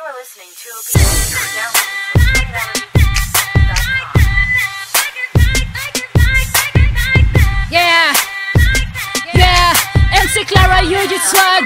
are listening to Yeah, yeah, MC Clara, you just swag.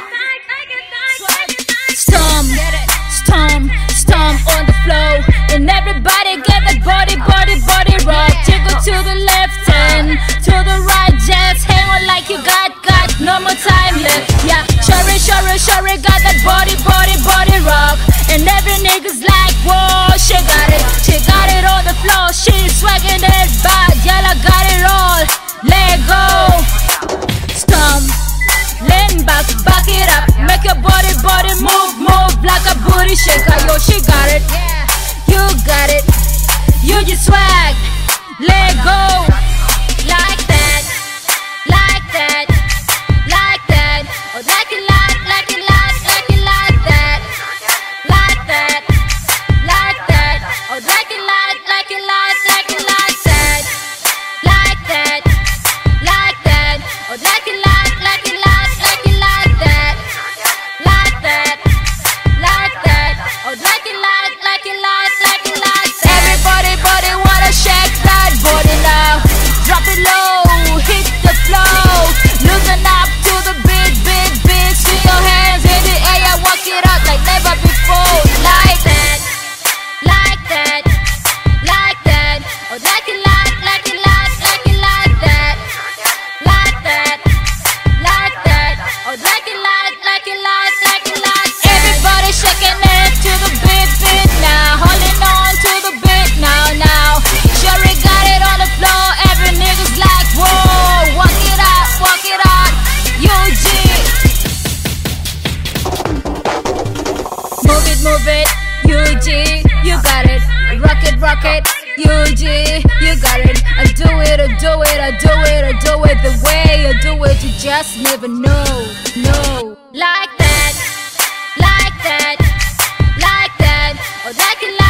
Stomp, stomp, stomp on the floor. And everybody get that body rock. Jiggle to the left and to the right. Just hang on like you got no more time left. Yeah, Shari got that body rock. And every nigga's like, whoa, she got it on the floor. She's swagging it bad, y'all I got it all. Let go, stomp, lean back it up. Make your body move like a booty shaker. Yo, she got it, you got it. You just swag, let go. Like that, like that, like that. Oh, like it, like it, like it, like that. Like that, like that. Oh, like it, like it, like it, like that. Like that, like that. Oh, like it, like it, like it, like that. Like that, like that. Oh, like it, like it, like it, like that. Everybody, wanna shake that body now. Drop it low, hit the flow. Loosen up to the beat. See your hands in the air, walk it out like never before. Like that, like that, like that. Oh, like it, like it, like it, like that. Like that, like that. Oh, like it, like it, like it, like that. Everybody shaking it to the beat now. Holding on to the beat now. Shari got it on the floor. Every nigga's like, whoa, walk it out, UG. Move it, UG, you got it. Rock it, UG, you got it. I do it the way I do it. You just never know, no. Like that, like that, like that. Oh, like it.